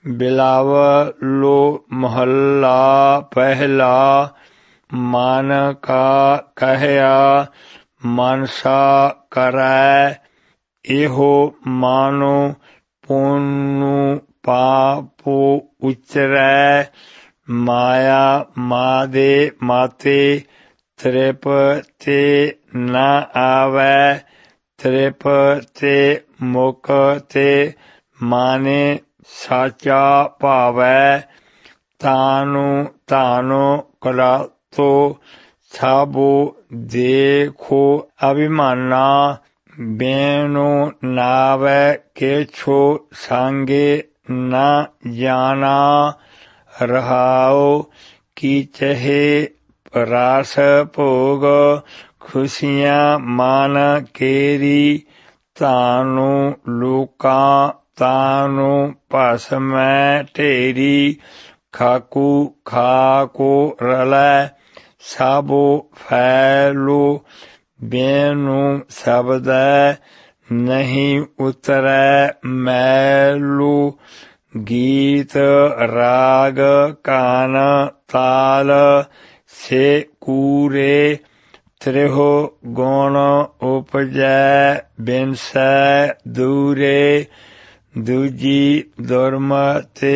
बिलावलो महला पहला। मन का कहया मनसा करै, एहो मानो पुण्य पापो उचरै। माया मादे माते तृप्ति न आवै, तृप्ति मुक्ति माने साचा भावै। तानु तानु करातो सबो देखो अभिमाना, बेनो नावै केछो सांगे न जाना। रहाओ की चहे रास भोग, खुशियाँ मान केरी। तानु लोका तानु भस में ढेरी, खाकू खाको रलै सबो फैलो। बेनु शब्दै नहीं उतरै मैलो, गीत राग कान ताल से कूरे। त्रिहो गुण उपजै बिनसै दूरे, दूजी दुर्मति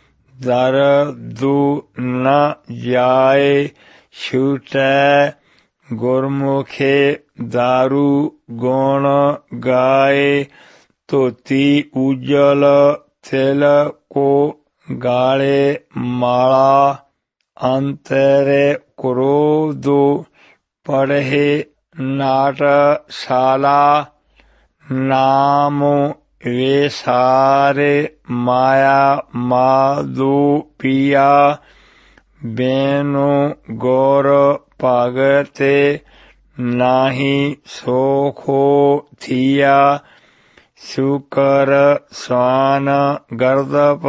दर्दु न जाए। छूटै गुरमुखे दारू गुण गाए, धोती उजल तिल को गाले माला। अंतरे क्रोध पढ़े नाटशाला, नाम वे सारे माया माधो पिया। बेनु गौर भगते नाही सोखो थिया, शुकर स्वान गर्दप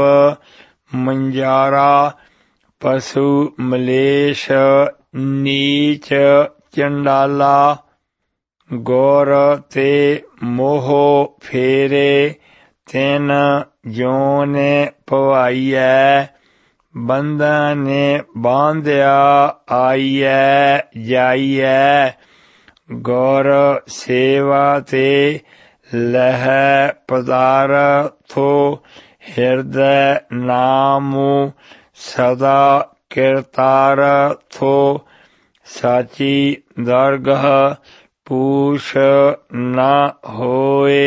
मंजारा। पशु मलेश नीच चंडाला, गौर ते मोह फेरे। तिन जोने पवाइयै, बंधने बांध्या आइयै जाइयै। गौर सेवा ते लह पदार्थो, हृदय नामो सदा कीर्तार्थो। साची दरगह पूछ न होए,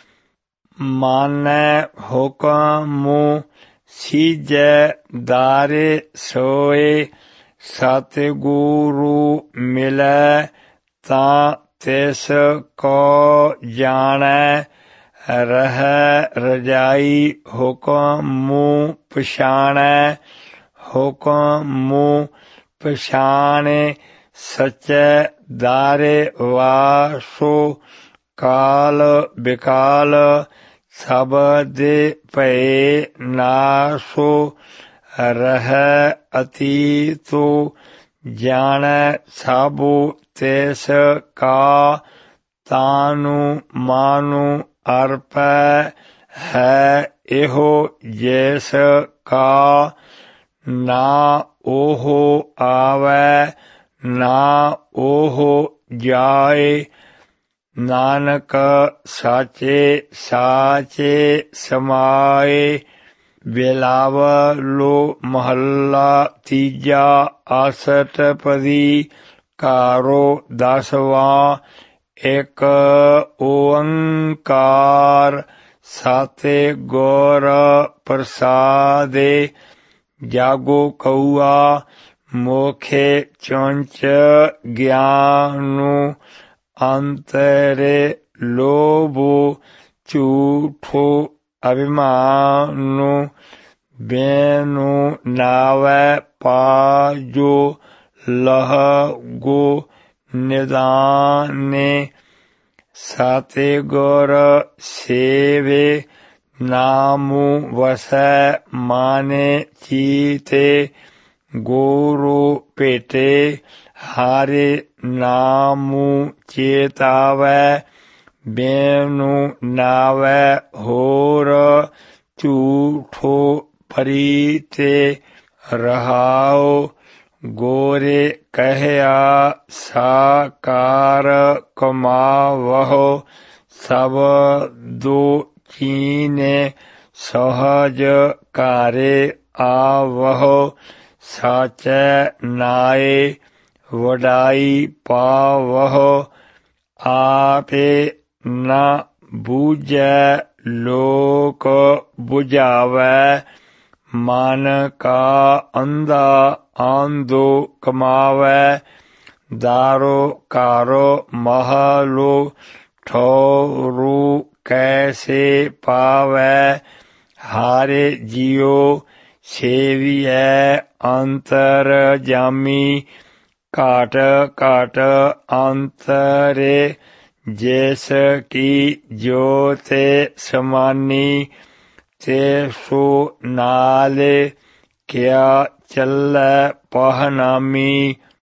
मानै हुक्म सीजै दारे सोए। सतगुरु मिलै तां तिस को जानै, रह रजाई हुक्म पछाणै। हुक्म पछाणे सच्चे दारे वासो, काल बिकाल शब्द भये नासो। रह अतीतो जानै सबो तिस का, तानु मानु अर्पै है एहो जैस का। ना ओहो आवै ना ओहो जाए, नानक साचे साचे समाए। बिलावलो महला तीजा अष्टपदी, कारो दसवां। एक ओंकार साते गौर प्रसादे, जागो कौआ मोखे चौंच ज्ञानु। अंतरे लोभो झूठो अभिमानु, बेनु नावै पाजो लहगो निदाने। साते गौर सेवे नामु वसै माने चीते। गुरु पेटे हारे नामु चेतावै, बेनु नावै होर झूठो ਪ੍ਰੀਤੇ ਰਹਾਉ। ਗੋਰੇ ਕਹਿਆ ਸਾਕਾਰ ਕਮਾਵਹੁ। ਸਬਦੁ ਚੀਨੈ ਸਹਜ ਘਾਰੇ ਆਵਹੁ। ਸਾਚੈ ਨਾਏ ਵਡਾਈ ਪਾਵਹੁ। ਆਪੇ ਨ ਬੂਝੈ ਲੋਕ ਬੁਝਾਵੈ। ਮਨ ਕਾ ਅੰਧਾ ਆਂਧੋ ਕਮਾਵੈ। ਦਾਰੋ ਘਾਰੋ ਮਹਲੁ ਠਉਰੂ ਕੈਸੇ ਪਾਵੈ। ਹਾਰੇ ਜੀਉ ਸੇਵੀਐ ਅੰਤਰ ਜਾਮੀ। ਘਾਟ ਘਾਟ ਅੰਤਰੇ ਜਿਸ ਕੀ ਜੋਤਿ ਸਮਾਨੀ। ਤਿਸੁ ਨਾਲੇ ਕਿਆ ਚੱਲੈ ਪਹਨਾਮੀ।